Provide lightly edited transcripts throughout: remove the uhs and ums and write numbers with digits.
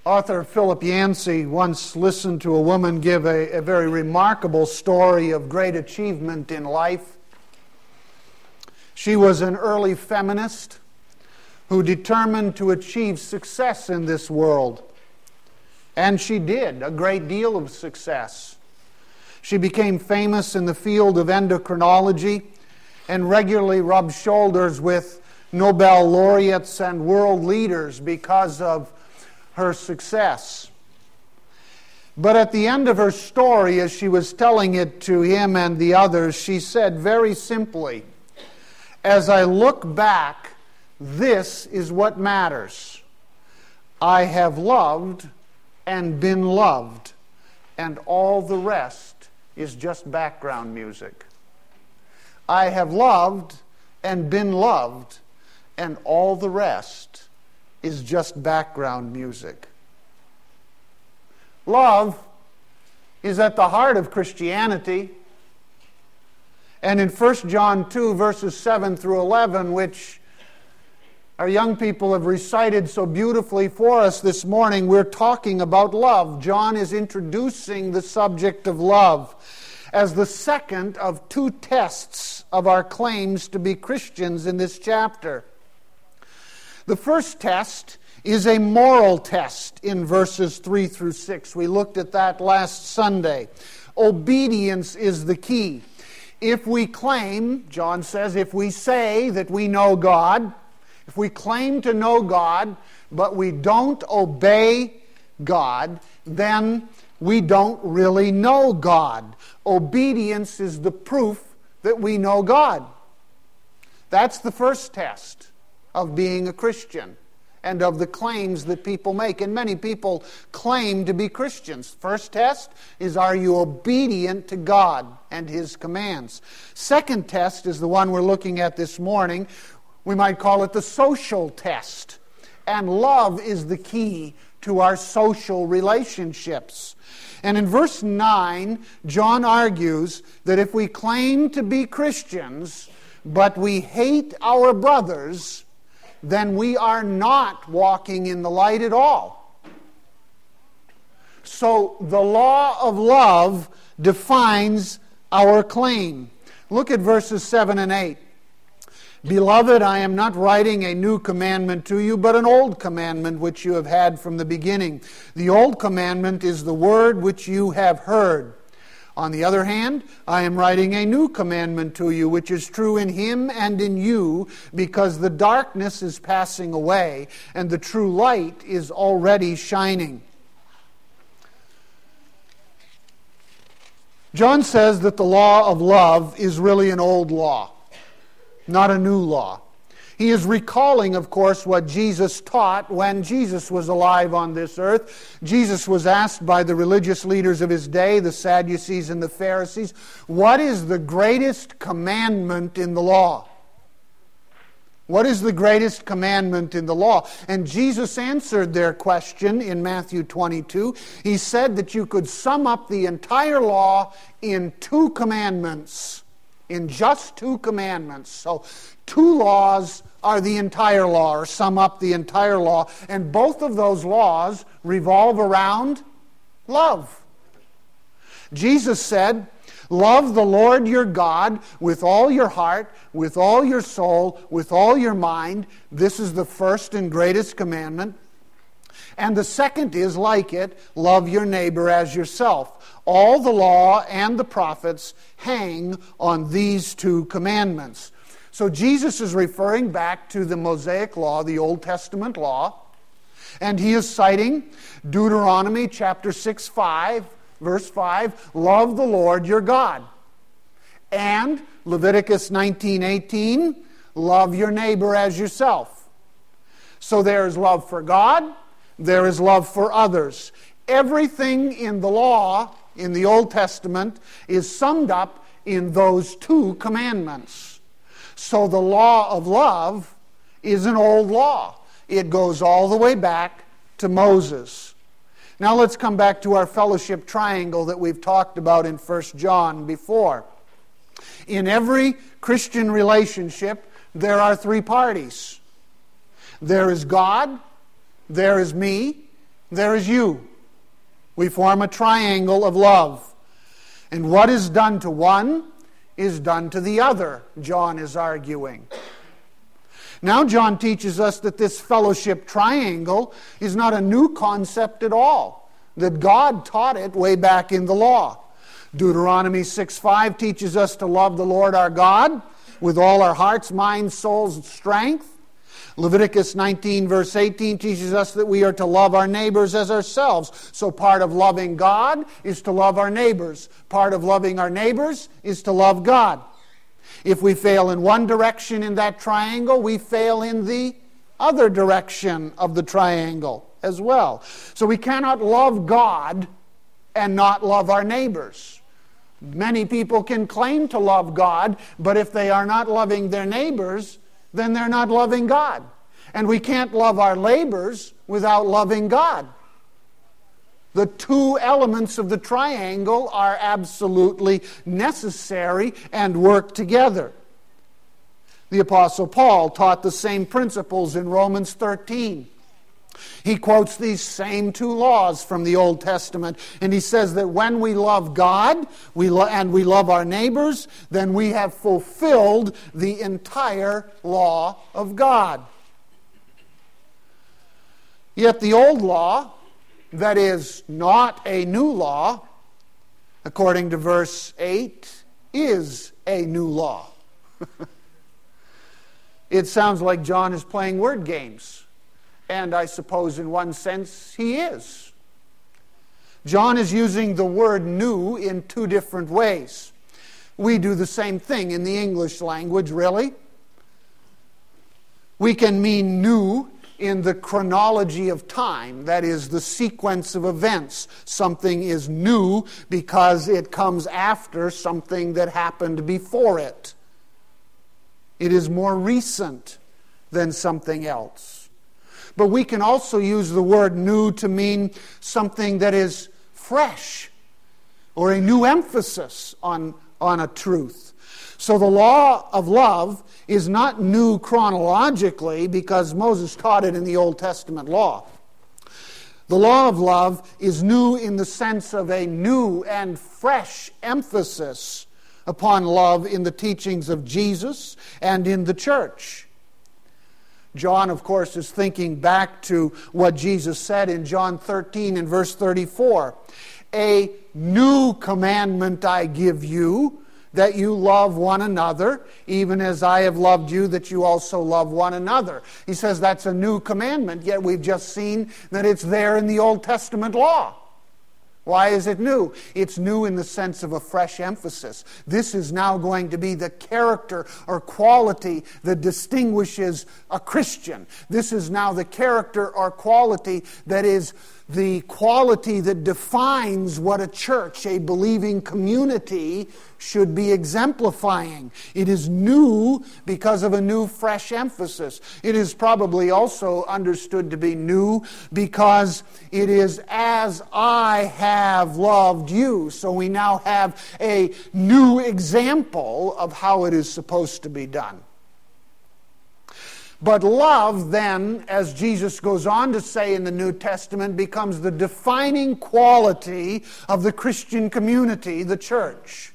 Author Philip Yancey once listened to a woman give a very remarkable story of great achievement in life. She was an early feminist who determined to achieve success in this world. And she did a great deal of success. She became famous in the field of endocrinology and regularly rubbed shoulders with Nobel laureates and world leaders because of her success. But at the end of her story, as she was telling it to him and the others, she said very simply, "As I look back, this is what matters. I have loved and been loved, and all the rest is just background music. I have loved and been loved, and all the rest is just background music." Love is at the heart of Christianity. And in 1 John 2, verses 7 through 11, which our young people have recited so beautifully for us this morning, we're talking about love. John is introducing the subject of love as the second of two tests of our claims to be Christians in this chapter. The first test is a moral test in verses 3 through 6. We looked at that last Sunday. Obedience is the key. If we claim, John says, if we say that we know God, if we claim to know God, but we don't obey God, then we don't really know God. Obedience is the proof that we know God. That's the first test of being a Christian and of the claims that people make. And many people claim to be Christians. First test is, are you obedient to God and His commands? Second test is the one we're looking at this morning. We might call it the social test. And love is the key to our social relationships. And in verse 9, John argues that if we claim to be Christians, but we hate our brothers, then we are not walking in the light at all. So the law of love defines our claim. Look at verses 7 and 8. "Beloved, I am not writing a new commandment to you, but an old commandment which you have had from the beginning. The old commandment is the word which you have heard. On the other hand, I am writing a new commandment to you, which is true in Him and in you, because the darkness is passing away, and the true light is already shining." John says that the law of love is really an old law, not a new law. He is recalling, of course, what Jesus taught when Jesus was alive on this earth. Jesus was asked by the religious leaders of his day, the Sadducees and the Pharisees, what is the greatest commandment in the law? What is the greatest commandment in the law? And Jesus answered their question in Matthew 22. He said that you could sum up the entire law in two commandments. In just two commandments. So two laws are the entire law, or sum up the entire law. And both of those laws revolve around love. Jesus said, "Love the Lord your God with all your heart, with all your soul, with all your mind." This is the first and greatest commandment. And the second is like it, love your neighbor as yourself. All the law and the prophets hang on these two commandments. So Jesus is referring back to the Mosaic law, the Old Testament law, and he is citing Deuteronomy chapter 6, verse 5, love the Lord your God. And Leviticus 19:18, love your neighbor as yourself. So there is love for God, there is love for others. Everything in the law, in the Old Testament, is summed up in those two commandments. So the law of love is an old law. It goes all the way back to Moses. Now let's come back to our fellowship triangle that we've talked about in 1 John before. In every Christian relationship, there are three parties. There is God, there is me, there is you. We form a triangle of love. And what is done to one is done to the other, John is arguing. Now John teaches us that this fellowship triangle is not a new concept at all, that God taught it way back in the law. Deuteronomy 6:5 teaches us to love the Lord our God with all our hearts, minds, souls, and strength. Leviticus 19 verse 18 teaches us that we are to love our neighbors as ourselves. So part of loving God is to love our neighbors. Part of loving our neighbors is to love God. If we fail in one direction in that triangle, we fail in the other direction of the triangle as well. So we cannot love God and not love our neighbors. Many people can claim to love God, but if they are not loving their neighbors, then they're not loving God. And we can't love our neighbors without loving God. The two elements of the triangle are absolutely necessary and work together. The Apostle Paul taught the same principles in Romans 13. He quotes these same two laws from the Old Testament, and he says that when we love God and we love our neighbors, then we have fulfilled the entire law of God. Yet the old law, that is not a new law, according to verse 8, is a new law. It sounds like John is playing word games. And I suppose in one sense he is. John is using the word new in two different ways. We do the same thing in the English language, really. We can mean new in the chronology of time, that is, the sequence of events. Something is new because it comes after something that happened before it. It is more recent than something else. But we can also use the word new to mean something that is fresh or a new emphasis on a truth. So the law of love is not new chronologically because Moses taught it in the Old Testament law. The law of love is new in the sense of a new and fresh emphasis upon love in the teachings of Jesus and in the church. John, of course, is thinking back to what Jesus said in John 13 and verse 34. A new commandment I give you, that you love one another, even as I have loved you, that you also love one another. He says that's a new commandment, yet we've just seen that it's there in the Old Testament law. Why is it new? It's new in the sense of a fresh emphasis. This is now going to be the character or quality that distinguishes a Christian. This is now the character or quality that is the quality that defines what a church, a believing community, should be exemplifying. It is new because of a new, fresh emphasis. It is probably also understood to be new because it is as I have loved you. So we now have a new example of how it is supposed to be done. But love then, as Jesus goes on to say in the New Testament, becomes the defining quality of the Christian community, the church.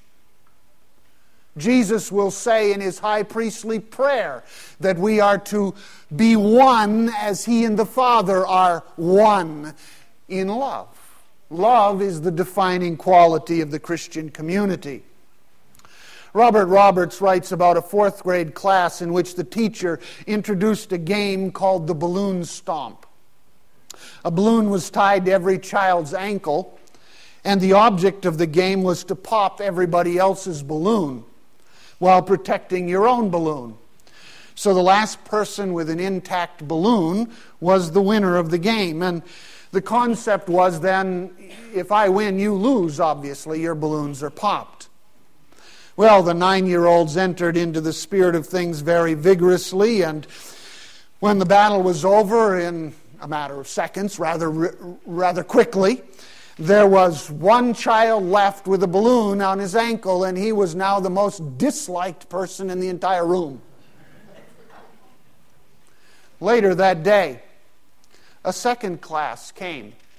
Jesus will say in his high priestly prayer that we are to be one as he and the Father are one in love. Love is the defining quality of the Christian community. Robert Roberts writes about a fourth grade class in which the teacher introduced a game called the balloon stomp. A balloon was tied to every child's ankle, and the object of the game was to pop everybody else's balloon while protecting your own balloon. So the last person with an intact balloon was the winner of the game. And the concept was then, if I win, you lose, obviously. Your balloons are popped. Well, the 9-year-olds entered into the spirit of things very vigorously, and when the battle was over in a matter of seconds, rather quickly, there was one child left with a balloon on his ankle, and he was now the most disliked person in the entire room. Later that day, a second class came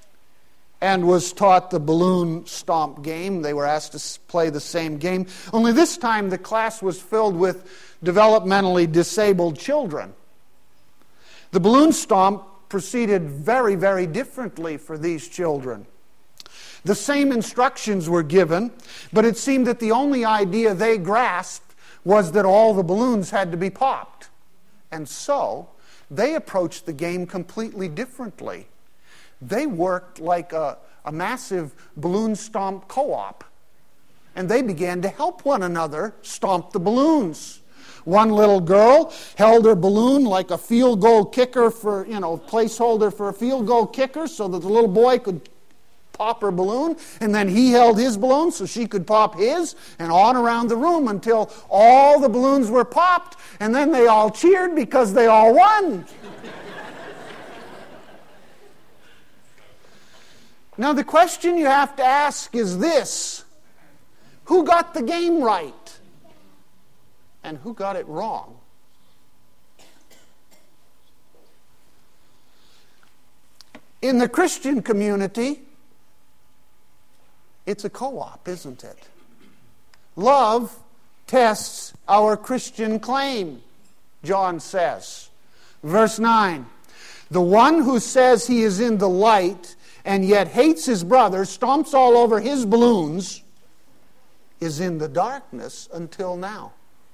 and was taught the balloon stomp game. They were asked to play the same game, only this time the class was filled with developmentally disabled children. The balloon stomp proceeded very, very differently for these children. The same instructions were given, but it seemed that the only idea they grasped was that all the balloons had to be popped. And so, they approached the game completely differently. They worked like a massive balloon stomp co-op. And they began to help one another stomp the balloons. One little girl held her balloon like a field goal kicker placeholder for a field goal kicker so that the little boy could pop her balloon, and then he held his balloon so she could pop his, and on around the room until all the balloons were popped, and then they all cheered because they all won. Now the question you have to ask is this: who got the game right? And who got it wrong? In the Christian community, it's a co-op, isn't it? Love tests our Christian claim, John says. Verse 9, the one who says he is in the light and yet hates his brother, stomps all over his balloons, is in the darkness until now.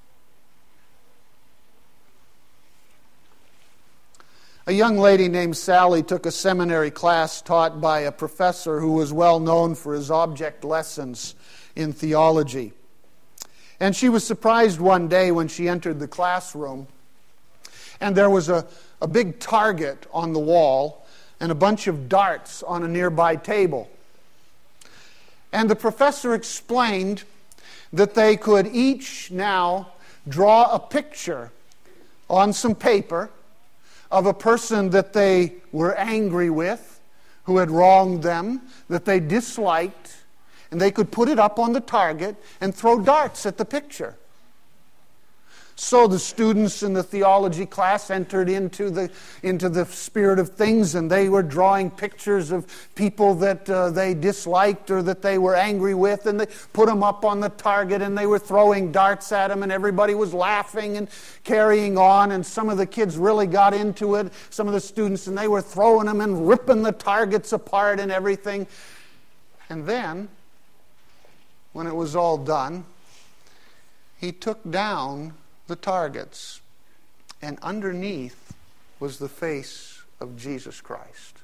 A young lady named Sally took a seminary class taught by a professor who was well known for his object lessons in theology. And she was surprised one day when she entered the classroom, and there was a big target on the wall and a bunch of darts on a nearby table. And the professor explained that they could each now draw a picture on some paper of a person that they were angry with, who had wronged them, that they disliked, and they could put it up on the target and throw darts at the picture. So the students in the theology class entered into the spirit of things, and they were drawing pictures of people that they disliked or that they were angry with, and they put them up on the target, and they were throwing darts at them, and everybody was laughing and carrying on, and some of the kids really got into it, some of the students, and they were throwing them and ripping the targets apart and everything. And then, when it was all done, he took down the targets, and underneath was the face of Jesus Christ.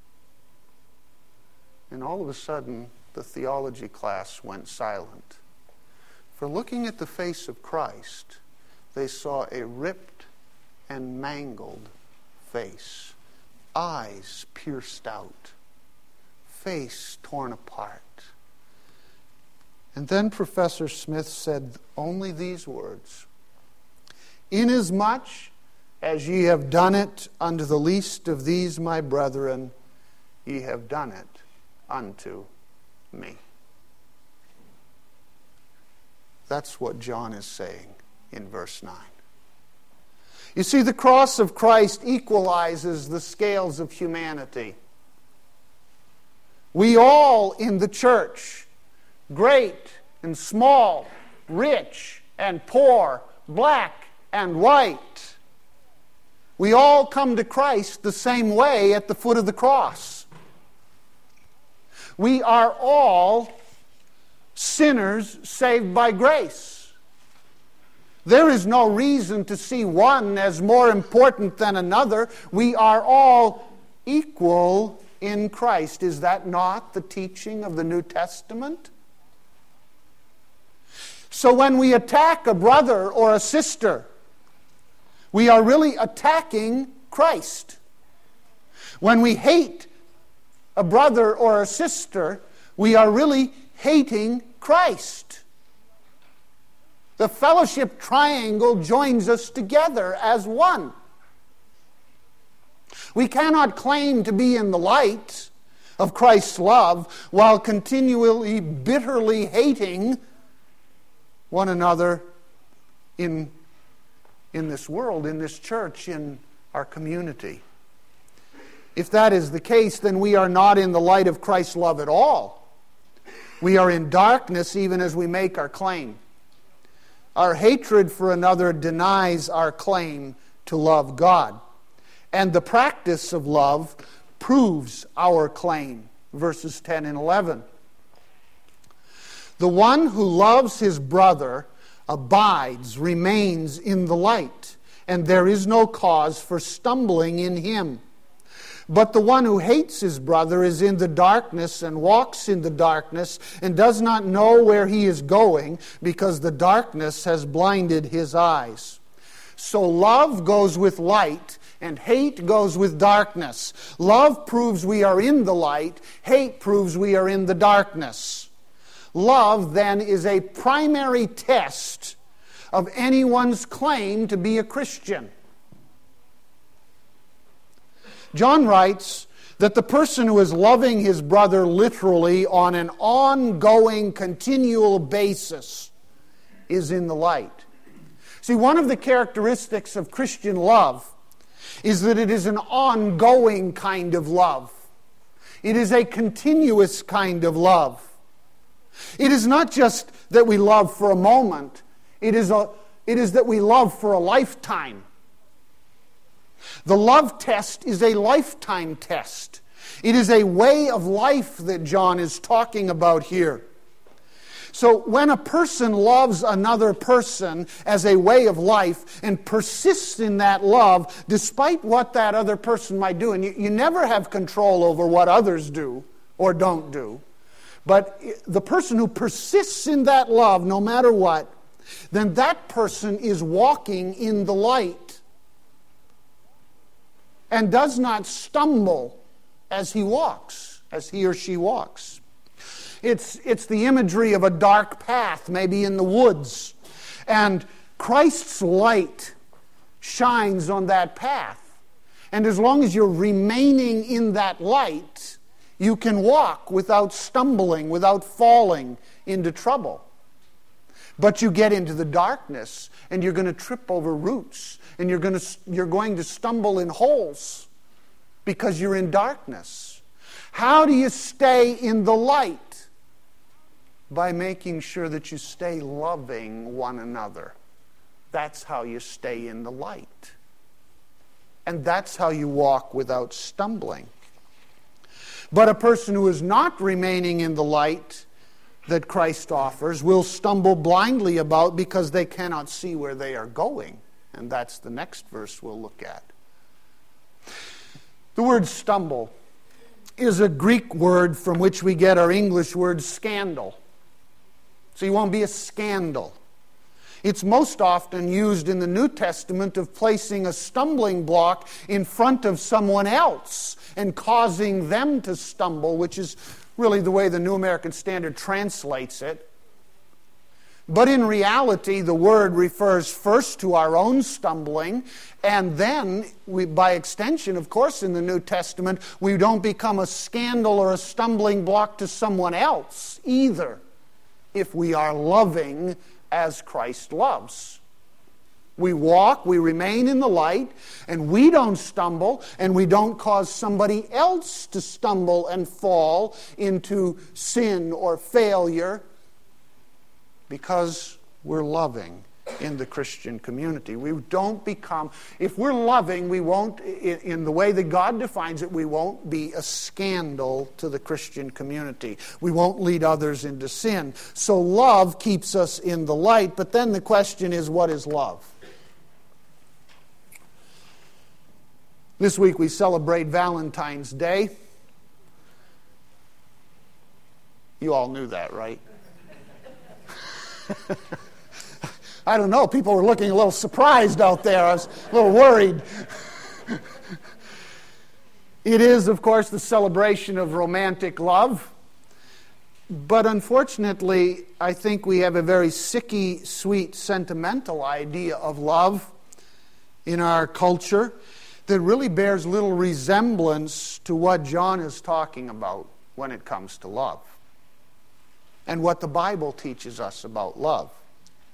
And all of a sudden, the theology class went silent. For looking at the face of Christ, they saw a ripped and mangled face, eyes pierced out, face torn apart. And then Professor Smith said only these words: "Inasmuch as ye have done it unto the least of these my brethren, ye have done it unto me." That's what John is saying in verse 9. You see, the cross of Christ equalizes the scales of humanity. We all in the church, great and small, rich and poor, black and white, we all come to Christ the same way at the foot of the cross. We are all sinners saved by grace. There is no reason to see one as more important than another. We are all equal in Christ. Is that not the teaching of the New Testament? So when we attack a brother or a sister, we are really attacking Christ. When we hate a brother or a sister, we are really hating Christ. The fellowship triangle joins us together as one. We cannot claim to be in the light of Christ's love while continually, bitterly hating one another in this world, in this church, in our community. If that is the case, then we are not in the light of Christ's love at all. We are in darkness even as we make our claim. Our hatred for another denies our claim to love God. And the practice of love proves our claim. Verses 10 and 11. The one who loves his brother abides, remains in the light, and there is no cause for stumbling in him. But the one who hates his brother is in the darkness and walks in the darkness and does not know where he is going because the darkness has blinded his eyes. So love goes with light and hate goes with darkness. Love proves we are in the light. Hate proves we are in the darkness. Love, then, is a primary test of anyone's claim to be a Christian. John writes that the person who is loving his brother literally on an ongoing, continual basis is in the light. See, one of the characteristics of Christian love is that it is an ongoing kind of love. It is a continuous kind of love. It is not just that we love for a moment. It is that we love for a lifetime. The love test is a lifetime test. It is a way of life that John is talking about here. So when a person loves another person as a way of life and persists in that love despite what that other person might do, and you never have control over what others do or don't do, but the person who persists in that love no matter what, then that person is walking in the light and does not stumble as he walks, as he or she walks. It's the imagery of a dark path, maybe in the woods, and Christ's light shines on that path. And as long as you're remaining in that light, you can walk without stumbling, without falling into trouble. But you get into the darkness, and you're going to trip over roots, and you're going to stumble in holes because you're in darkness. How do you stay in the light? By making sure that you stay loving one another. That's how you stay in the light. And that's how you walk without stumbling. But a person who is not remaining in the light that Christ offers will stumble blindly about because they cannot see where they are going. And that's the next verse we'll look at. The word stumble is a Greek word from which we get our English word scandal. So you won't be a scandal. It's most often used in the New Testament of placing a stumbling block in front of someone else and causing them to stumble, which is really the way the New American Standard translates it. But in reality, the word refers first to our own stumbling, and then, by extension, of course, in the New Testament, we don't become a scandal or a stumbling block to someone else either, if we are loving as Christ loves. We walk, we remain in the light, and we don't stumble, and we don't cause somebody else to stumble and fall into sin or failure because we're loving in the Christian community. We don't become, if we're loving, we won't, in the way that God defines it, we won't be a scandal to the Christian community. We won't lead others into sin. So love keeps us in the light, but then the question is, what is love? This week we celebrate Valentine's Day. You all knew that, right? I don't know. People were looking a little surprised out there. I was a little worried. It is, of course, the celebration of romantic love. But unfortunately, I think we have a very sicky, sweet, sentimental idea of love in our culture that really bears little resemblance to what John is talking about when it comes to love and what the Bible teaches us about love.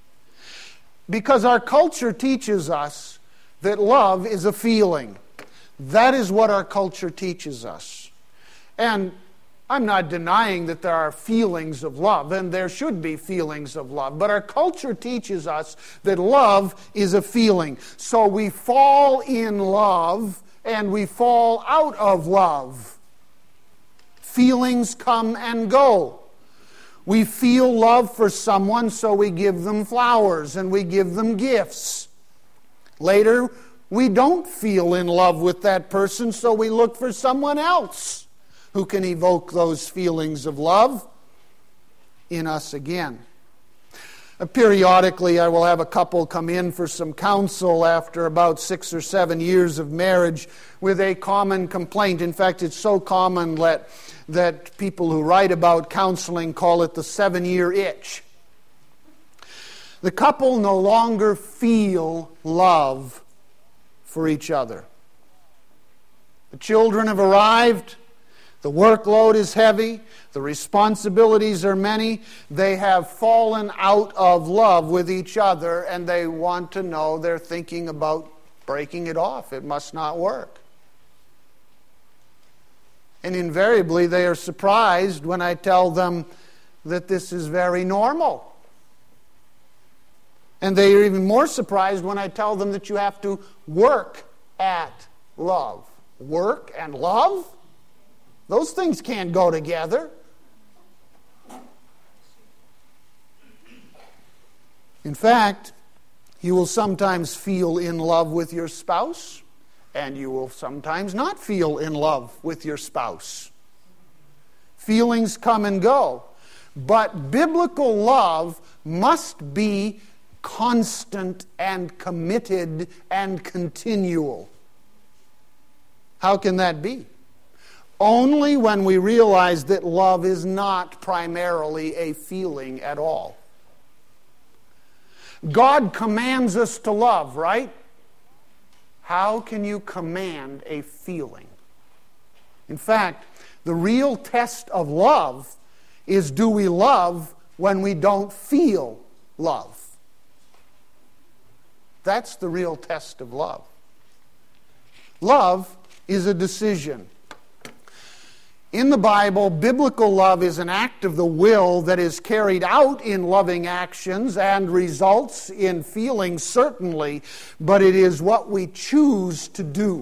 Because our culture teaches us that love is a feeling, That is what our culture teaches us. And I'm not denying that there are feelings of love, and there should be feelings of love. But our culture teaches us that love is a feeling. So we fall in love, and we fall out of love. Feelings come and go. We feel love for someone, so we give them flowers, and we give them gifts. Later, we don't feel in love with that person, so we look for someone else who can evoke those feelings of love in us again. Periodically, I will have a couple come in for some counsel after about 6 or 7 years of marriage with a common complaint. In fact, it's so common that people who write about counseling call it the 7-year itch. The couple no longer feel love for each other. The children have arrived. The workload is heavy. The responsibilities are many. They have fallen out of love with each other, and they want to know, they're thinking about breaking it off. It must not work. And invariably, they are surprised when I tell them that this is very normal. And they are even more surprised when I tell them that you have to work at love. Work and love? Those things can't go together. In fact, you will sometimes feel in love with your spouse, and you will sometimes not feel in love with your spouse. Feelings come and go, but biblical love must be constant and committed and continual. How can that be? Only when we realize that love is not primarily a feeling at all. God commands us to love, right? How can you command a feeling? In fact, the real test of love is, do we love when we don't feel love? That's the real test of love. Love is a decision. In the Bible, biblical love is an act of the will that is carried out in loving actions and results in feelings, certainly, but it is what we choose to do.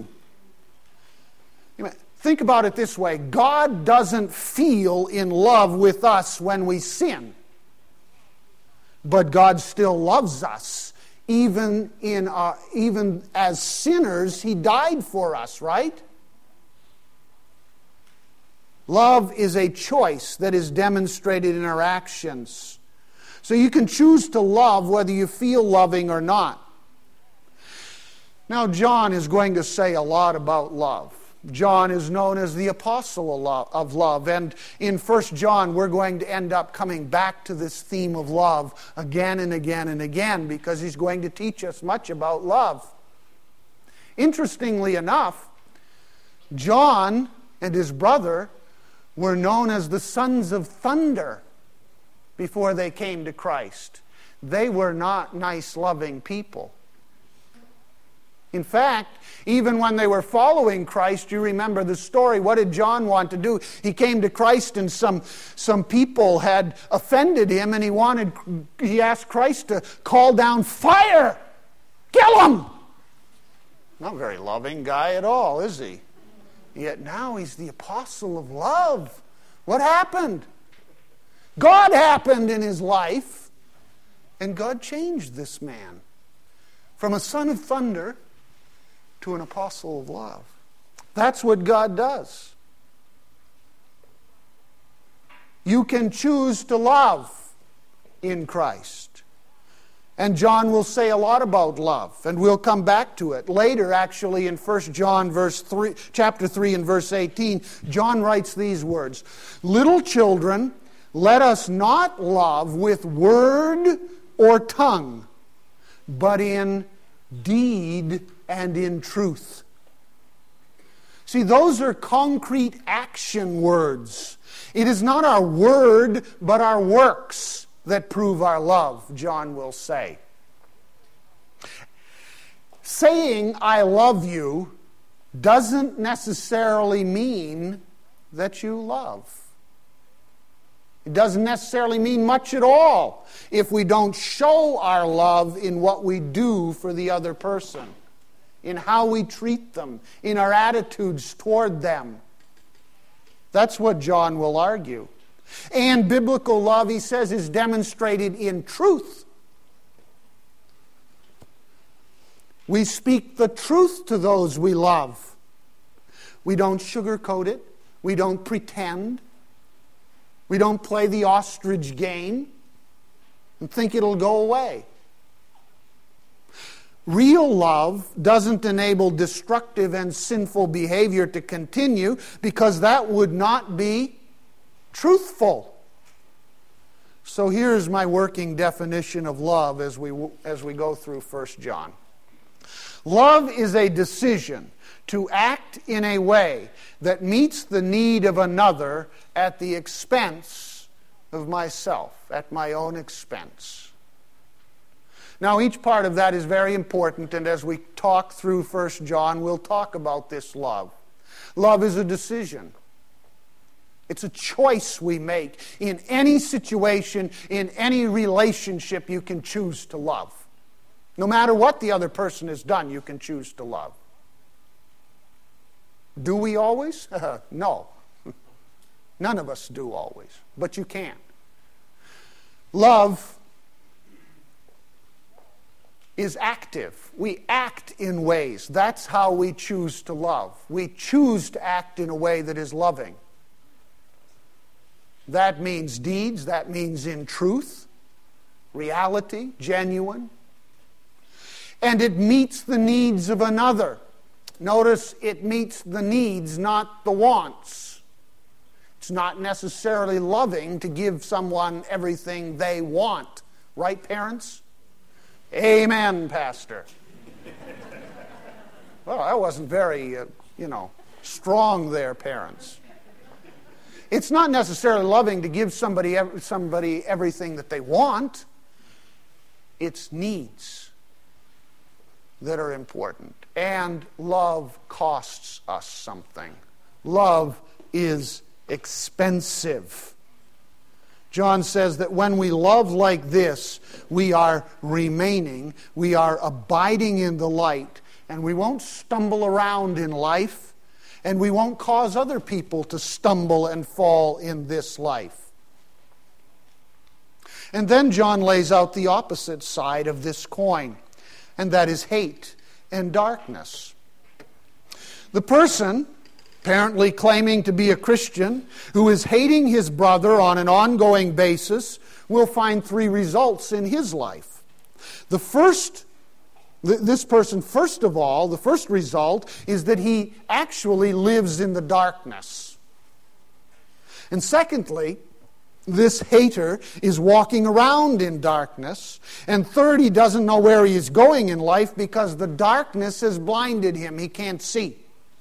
Think about it this way. God doesn't feel in love with us when we sin, but God still loves us. Even as sinners, He died for us, right? Love is a choice that is demonstrated in our actions. So you can choose to love whether you feel loving or not. Now, John is going to say a lot about love. John is known as the apostle of love. And in 1 John, we're going to end up coming back to this theme of love again and again and again, because he's going to teach us much about love. Interestingly enough, John and his brother were known as the sons of thunder before they came to Christ. They were not nice, loving people. In fact, even when they were following Christ, you remember the story. What did John want to do? He came to Christ and some people had offended him, and he asked Christ to call down fire. Kill them! Not a very loving guy at all, is he? Yet now he's the apostle of love. What happened? God happened in his life, and God changed this man from a son of thunder to an apostle of love. That's what God does. You can choose to love in Christ. And John will say a lot about love, and we'll come back to it. Later, actually, in 1 John chapter 3 and verse 18, John writes these words, "Little children, let us not love with word or tongue, but in deed and in truth." See, those are concrete action words. It is not our word, but our works that prove our love, John will say. Saying "I love you" doesn't necessarily mean that you love. It doesn't necessarily mean much at all if we don't show our love in what we do for the other person, in how we treat them, in our attitudes toward them. That's what John will argue. And biblical love, he says, is demonstrated in truth. We speak the truth to those we love. We don't sugarcoat it. We don't pretend. We don't play the ostrich game and think it'll go away. Real love doesn't enable destructive and sinful behavior to continue because that would not be truthful. So here's my working definition of love as we go through 1 John. Love is a decision to act in a way that meets the need of another at the expense of myself, at my own expense. Now, each part of that is very important, and as we talk through 1 John, we'll talk about this love. Love is a decision. It's a choice we make. In any situation, in any relationship, you can choose to love. No matter what the other person has done, you can choose to love. Do we always? No. None of us do always, but you can. Love is active. We act in ways. That's how we choose to love. We choose to act in a way that is loving. That means deeds. That means in truth, reality, genuine. And it meets the needs of another. Notice it meets the needs, not the wants. It's not necessarily loving to give someone everything they want. Right, parents? Amen, Pastor. Well, I wasn't very, strong there, parents. It's not necessarily loving to give somebody everything that they want. It's needs that are important. And love costs us something. Love is expensive. John says that when we love like this, we are remaining, we are abiding in the light, and we won't stumble around in life, and we won't cause other people to stumble and fall in this life. And then John lays out the opposite side of this coin, and that is hate and darkness. The person, apparently claiming to be a Christian, who is hating his brother on an ongoing basis, will find three results in his life. This person, first of all, the first result is that he actually lives in the darkness. And secondly, this hater is walking around in darkness. And third, he doesn't know where he is going in life because the darkness has blinded him. He can't see.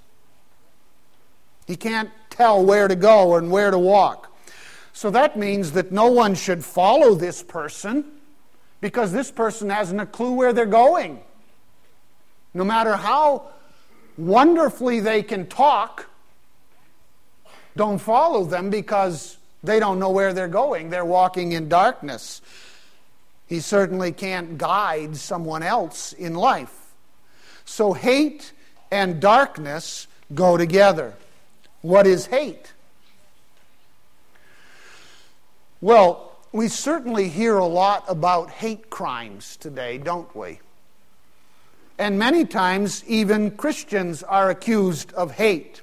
He can't tell where to go and where to walk. So that means that no one should follow this person because this person hasn't a clue where they're going. No matter how wonderfully they can talk, don't follow them because they don't know where they're going. They're walking in darkness. He certainly can't guide someone else in life. So hate and darkness go together. What is hate? Well, we certainly hear a lot about hate crimes today, don't we? And many times even Christians are accused of hate.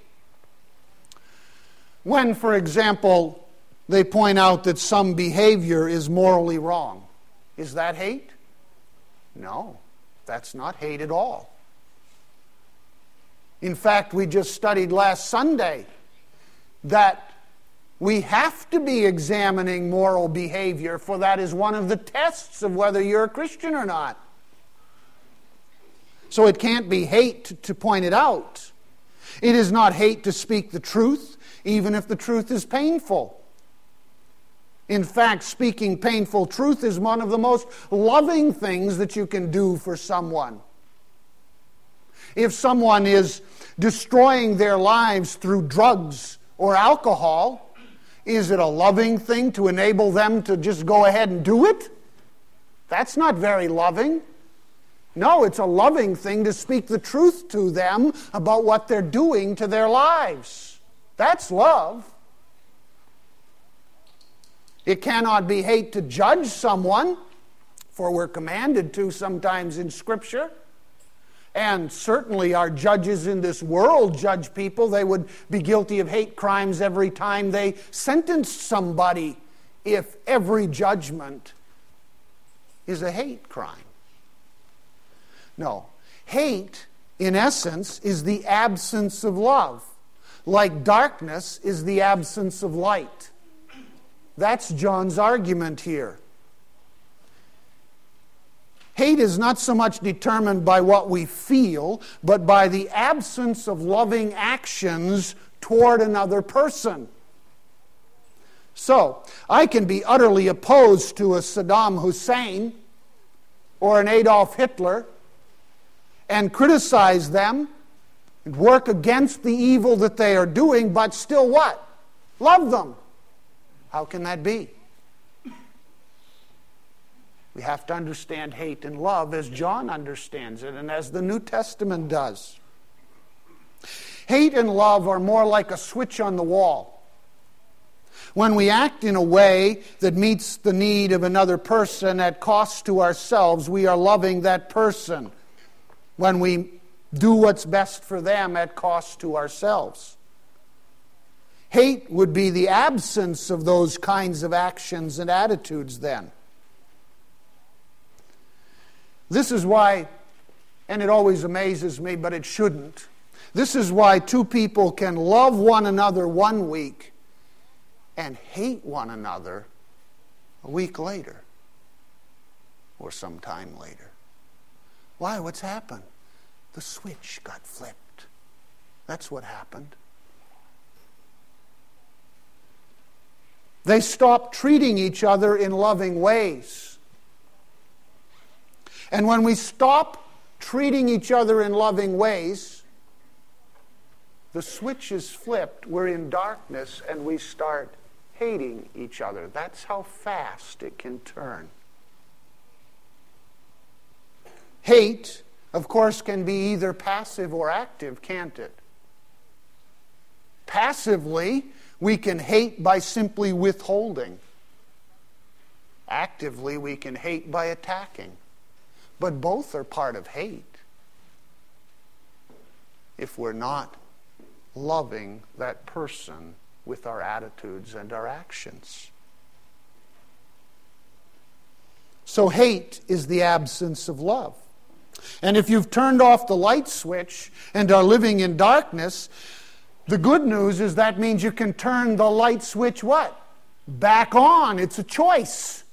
When, for example, they point out that some behavior is morally wrong. Is that hate? No, that's not hate at all. In fact, we just studied last Sunday that we have to be examining moral behavior, for that is one of the tests of whether you're a Christian or not. So it can't be hate to point it out. It is not hate to speak the truth, even if the truth is painful. In fact, speaking painful truth is one of the most loving things that you can do for someone. If someone is destroying their lives through drugs or alcohol, is it a loving thing to enable them to just go ahead and do it? That's not very loving. No, it's a loving thing to speak the truth to them about what they're doing to their lives. That's love. It cannot be hate to judge someone, for we're commanded to sometimes in Scripture. And certainly our judges in this world judge people. They would be guilty of hate crimes every time they sentenced somebody if every judgment is a hate crime. No. Hate, in essence, is the absence of love. Like darkness is the absence of light. That's John's argument here. Hate is not so much determined by what we feel, but by the absence of loving actions toward another person. So, I can be utterly opposed to a Saddam Hussein or an Adolf Hitler and criticize them and work against the evil that they are doing, but still what? Love them. How can that be? We have to understand hate and love as John understands it and as the New Testament does. Hate and love are more like a switch on the wall. When we act in a way that meets the need of another person at cost to ourselves, we are loving that person. When we do what's best for them at cost to ourselves. Hate would be the absence of those kinds of actions and attitudes then. This is why, and it always amazes me, but it shouldn't. This is why two people can love one another one week and hate one another a week later or some time later. Why? What's happened? The switch got flipped. That's what happened. They stopped treating each other in loving ways. And when we stop treating each other in loving ways, the switch is flipped. We're in darkness and we start hating each other. That's how fast it can turn. Hate, of course, can be either passive or active, can't it? Passively, we can hate by simply withholding. Actively, we can hate by attacking. But both are part of hate if we're not loving that person with our attitudes and our actions. So hate is the absence of love. And if you've turned off the light switch and are living in darkness, the good news is that means you can turn the light switch what? Back on. It's a choice.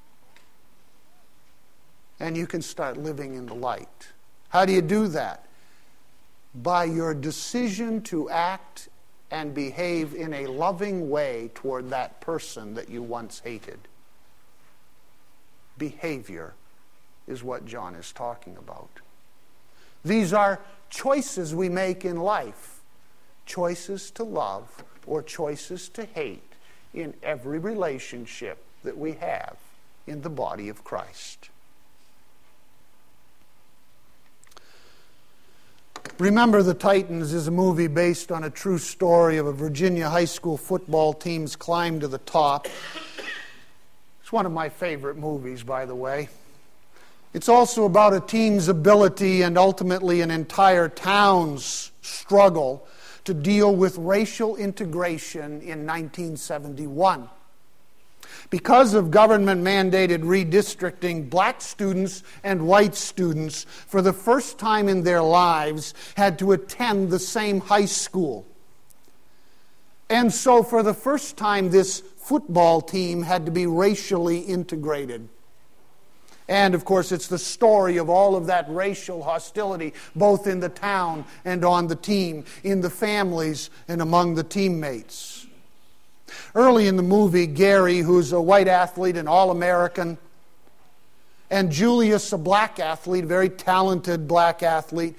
And you can start living in the light. How do you do that? By your decision to act and behave in a loving way toward that person that you once hated. Behavior is what John is talking about. These are choices we make in life. Choices to love or choices to hate in every relationship that we have in the body of Christ. Remember the Titans is a movie based on a true story of a Virginia high school football team's climb to the top. It's one of my favorite movies, by the way. It's also about a team's ability and ultimately an entire town's struggle to deal with racial integration in 1971. Because of government-mandated redistricting, black students and white students, for the first time in their lives, had to attend the same high school. And so for the first time, this football team had to be racially integrated. And, of course, it's the story of all of that racial hostility, both in the town and on the team, in the families and among the teammates. Early in the movie, Gary, who's a white athlete, an All-American, and Julius, a black athlete, a very talented black athlete,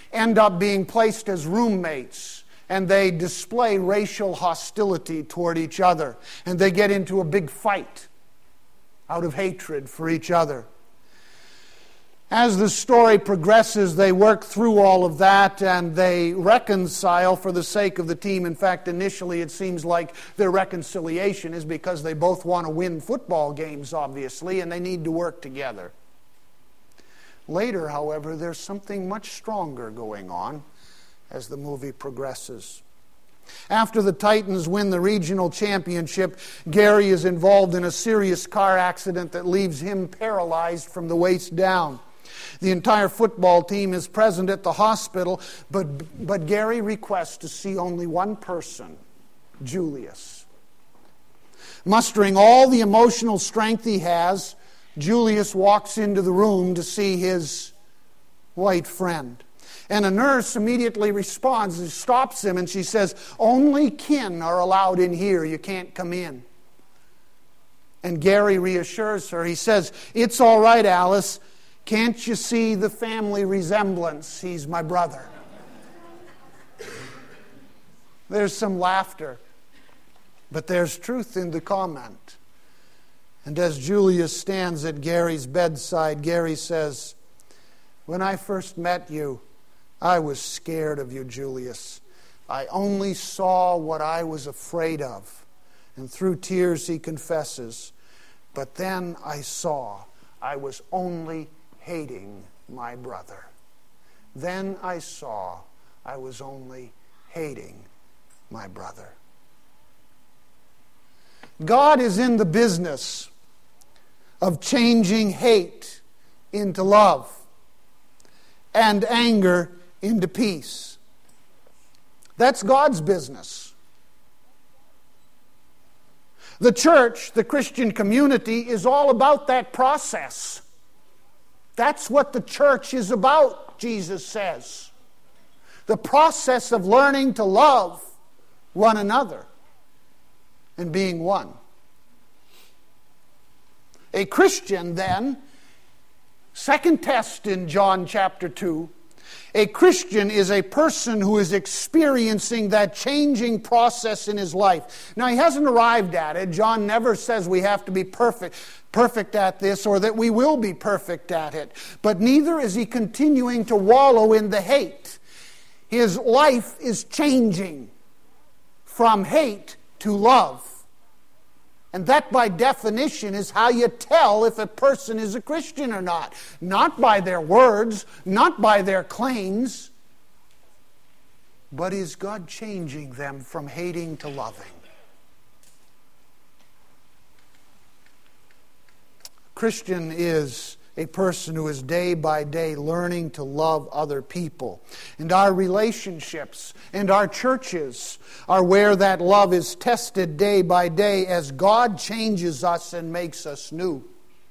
end up being placed as roommates, and they display racial hostility toward each other, and they get into a big fight out of hatred for each other. As the story progresses, they work through all of that and they reconcile for the sake of the team. In fact, initially it seems like their reconciliation is because they both want to win football games, obviously, and they need to work together. Later, however, there's something much stronger going on as the movie progresses. After the Titans win the regional championship, Gary is involved in a serious car accident that leaves him paralyzed from the waist down. The entire football team is present at the hospital, but Gary requests to see only one person, Julius. Mustering all the emotional strength he has, Julius walks into the room to see his white friend. And a nurse immediately responds and stops him, and she says, "Only kin are allowed in here. You can't come in." And Gary reassures her. He says, "It's all right, Alice. Can't you see the family resemblance? He's my brother." There's some laughter, but there's truth in the comment. And as Julius stands at Gary's bedside, Gary says, "When I first met you, I was scared of you, Julius. I only saw what I was afraid of." And through tears he confesses, "But then I saw I was only hating my brother. Then I saw I was only hating my brother." God is in the business of changing hate into love and anger into peace. That's God's business. The church, the Christian community, is all about that process. That's what the church is about, Jesus says. The process of learning to love one another and being one. A Christian, then, second test in John chapter 2, a Christian is a person who is experiencing that changing process in his life. Now, he hasn't arrived at it. John never says we have to be perfect at this or that we will be perfect at it. But neither is he continuing to wallow in the hate. His life is changing from hate to love. And that, by definition, is how you tell if a person is a Christian or not. Not by their words, not by their claims, but is God changing them from hating to loving? Christian is a person who is day by day learning to love other people. And our relationships and our churches are where that love is tested day by day as God changes us and makes us new.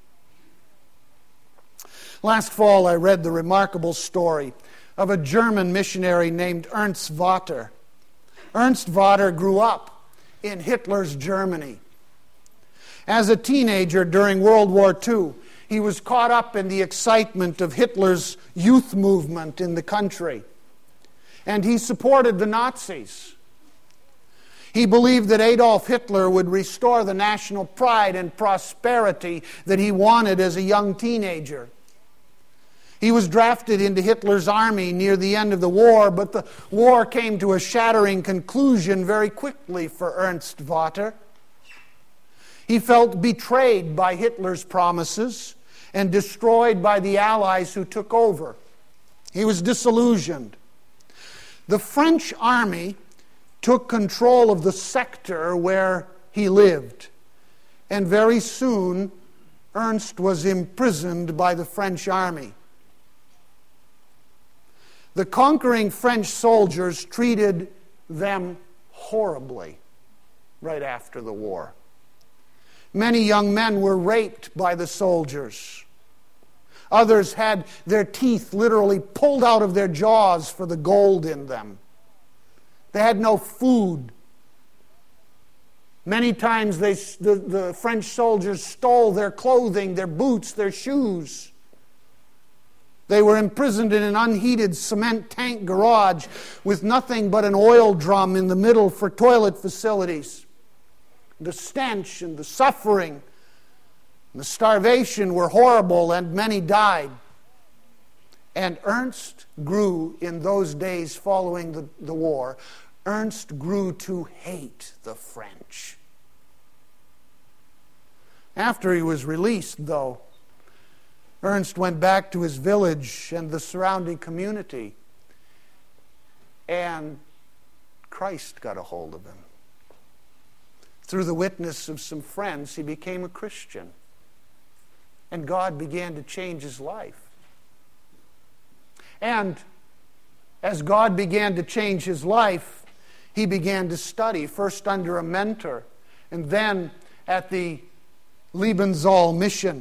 Last fall I read the remarkable story of a German missionary named Ernst Walter. Ernst Walter grew up in Hitler's Germany. As a teenager during World War II, he was caught up in the excitement of Hitler's youth movement in the country. And he supported the Nazis. He believed that Adolf Hitler would restore the national pride and prosperity that he wanted as a young teenager. He was drafted into Hitler's army near the end of the war, but the war came to a shattering conclusion very quickly for Ernst Walter. He felt betrayed by Hitler's promises and destroyed by the Allies who took over. He was disillusioned. The French army took control of the sector where he lived, and very soon Ernst was imprisoned by the French army. The conquering French soldiers treated them horribly right after the war. Many young men were raped by the soldiers. Others had their teeth literally pulled out of their jaws for the gold in them. They had no food. Many times the French soldiers stole their clothing, their boots, their shoes. They were imprisoned in an unheated cement tank garage with nothing but an oil drum in the middle for toilet facilities. The stench and the suffering and the starvation were horrible, and many died. And Ernst grew in those days following the war. Ernst grew to hate the French. After he was released, though, Ernst went back to his village and the surrounding community, and Christ got a hold of him. Through the witness of some friends, he became a Christian, and God began to change his life. And as God began to change his life, he began to study, first under a mentor, and then at the Liebenzoll mission.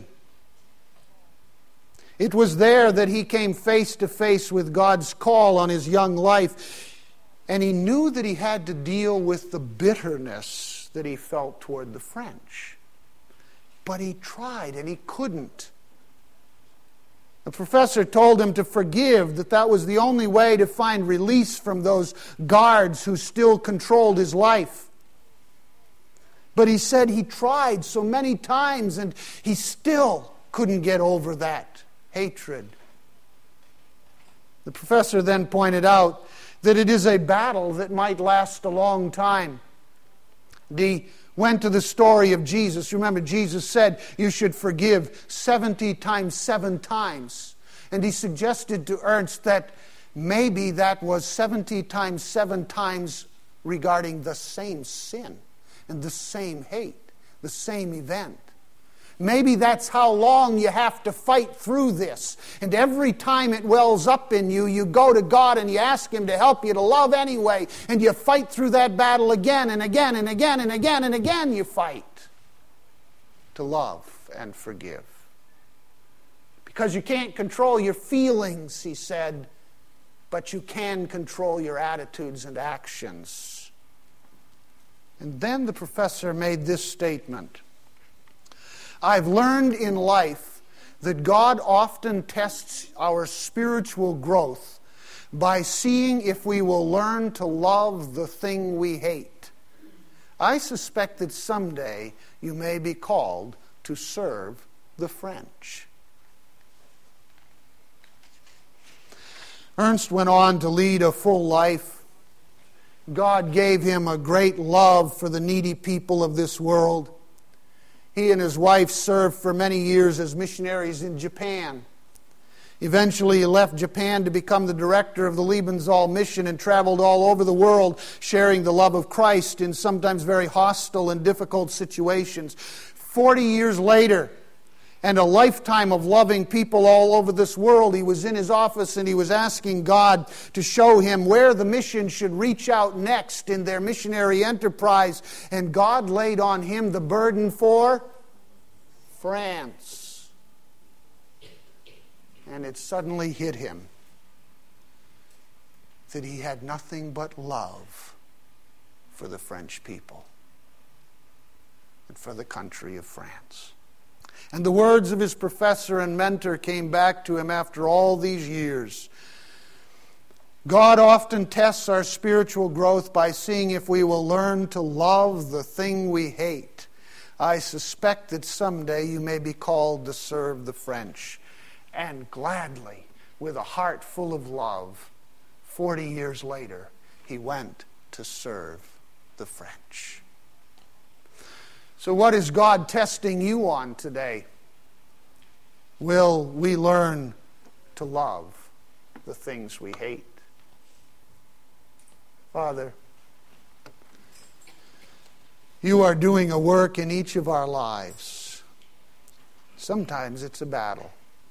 It was there that he came face to face with God's call on his young life, and he knew that he had to deal with the bitterness that he felt toward the French. But he tried, and he couldn't. The professor told him to forgive, that was the only way to find release from those guards who still controlled his life. But he said he tried so many times, and he still couldn't get over that hatred. The professor then pointed out that it is a battle that might last a long time. He went to the story of Jesus. Remember, Jesus said you should forgive 70 times 7 times. And he suggested to Ernst that maybe that was 70 times 7 times regarding the same sin and the same hate, the same event. Maybe that's how long you have to fight through this. And every time it wells up in you, you go to God and you ask Him to help you to love anyway. And you fight through that battle again and again and again and again and again you fight to love and forgive. Because you can't control your feelings, he said, but you can control your attitudes and actions. And then the professor made this statement. I've learned in life that God often tests our spiritual growth by seeing if we will learn to love the thing we hate. I suspect that someday you may be called to serve the French. Ernst went on to lead a full life. God gave him a great love for the needy people of this world. He and his wife served for many years as missionaries in Japan. Eventually, he left Japan to become the director of the Liebenzoll mission and traveled all over the world, sharing the love of Christ in sometimes very hostile and difficult situations. 40 years later, and a lifetime of loving people all over this world, he was in his office and he was asking God to show him where the mission should reach out next in their missionary enterprise. And God laid on him the burden for France. And it suddenly hit him that he had nothing but love for the French people and for the country of France. And the words of his professor and mentor came back to him after all these years. God often tests our spiritual growth by seeing if we will learn to love the thing we hate. I suspect that someday you may be called to serve the French. And gladly, with a heart full of love, 40 years later, he went to serve the French. So what is God testing you on today? Will we learn to love the things we hate? Father, you are doing a work in each of our lives. Sometimes it's a battle.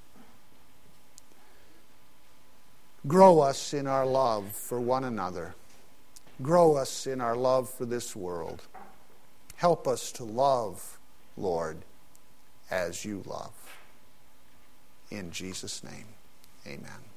Grow us in our love for one another. Grow us in our love for this world. Help us to love, Lord, as you love. In Jesus' name, amen.